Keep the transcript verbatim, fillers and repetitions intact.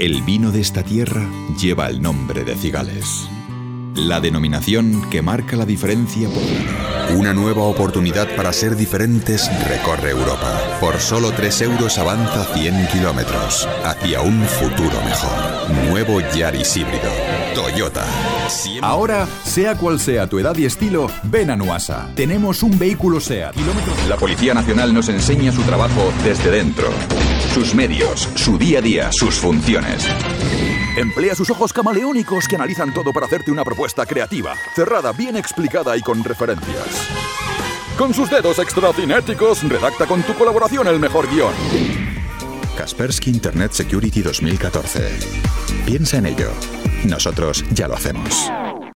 El vino de esta tierra lleva el nombre de Cigales. La denominación que marca la diferencia por... Una nueva oportunidad para ser diferentes recorre Europa. Por solo tres euros avanza cien kilómetros hacia un futuro mejor. Nuevo Yaris híbrido. Toyota. Siempre... Ahora, sea cual sea tu edad y estilo, ven a Nuasa. Tenemos un vehículo SEAT. La Policía Nacional nos enseña su trabajo desde dentro. Sus medios, su día a día, sus funciones. Emplea sus ojos camaleónicos que analizan todo para hacerte una propuesta creativa, cerrada, bien explicada y con referencias. Con sus dedos extracinéticos, redacta con tu colaboración el mejor guión. Kaspersky Internet Security dos mil catorce. Piensa en ello. Nosotros ya lo hacemos.